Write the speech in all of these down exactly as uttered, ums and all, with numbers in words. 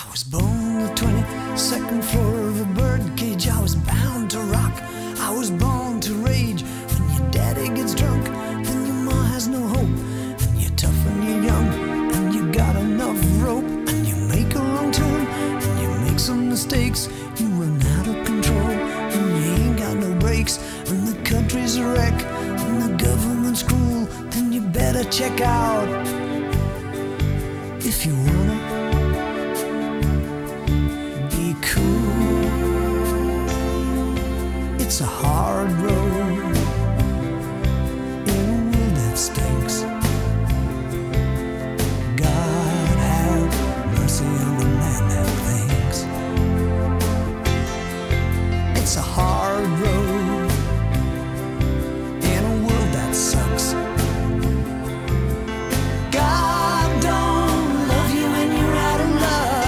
was born on the twenty-second floor of a birdcage. I was bound to rock. I was born to rage. When your daddy gets drunk, then your ma has no hope. And you're tough and you're young, and you got enough rope. And you make a wrong turn, and you make some mistakes. You run out of control, and you ain't got no brakes. And the country's a wreck, and the government's cruel. Then you better check out if you wanna be cool. It's a hard road in a world that stinks. God have mercy on the man that thinks. It's a hard road in a world that sucks. God don't love you when you're out of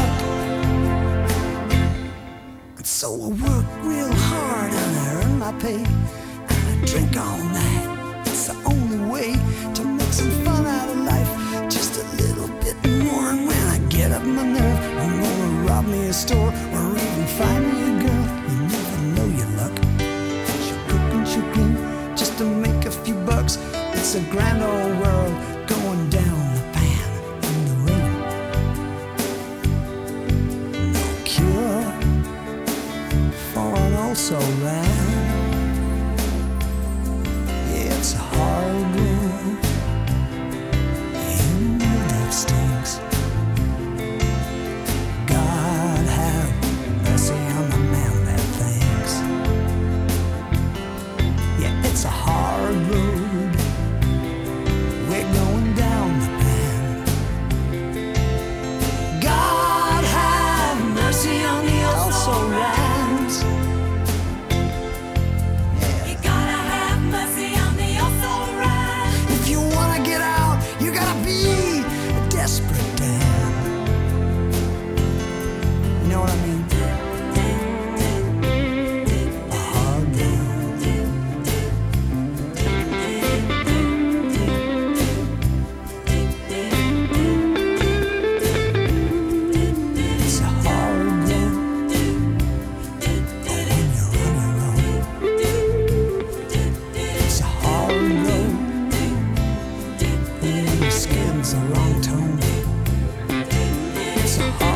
luck. And so I work real hard and I earn my pay, and I drink all night. It's the only way to make some fun out of life, just a little bit more. And when I get up my nerve, I'm gonna rob me a store or even find me a girl. You never know your luck. She'll cook and she'll clean just to make a few bucks. It's a grand old world going down the pan in the rain. No cure for an also ran. Yeah, it's a hard road in a world that stinks. God have mercy on the man that thinks. Yeah, it's a hard road. We're going down the pan. God have mercy on the also rans. You gotta have mercy on the also ran. If you wanna get out, you gotta be a desperate Dan. You know what I mean? A hard road. It's a hard road. Oh, when you're on your own. It's a hard road. When your skin's the wrong tone. It's a hard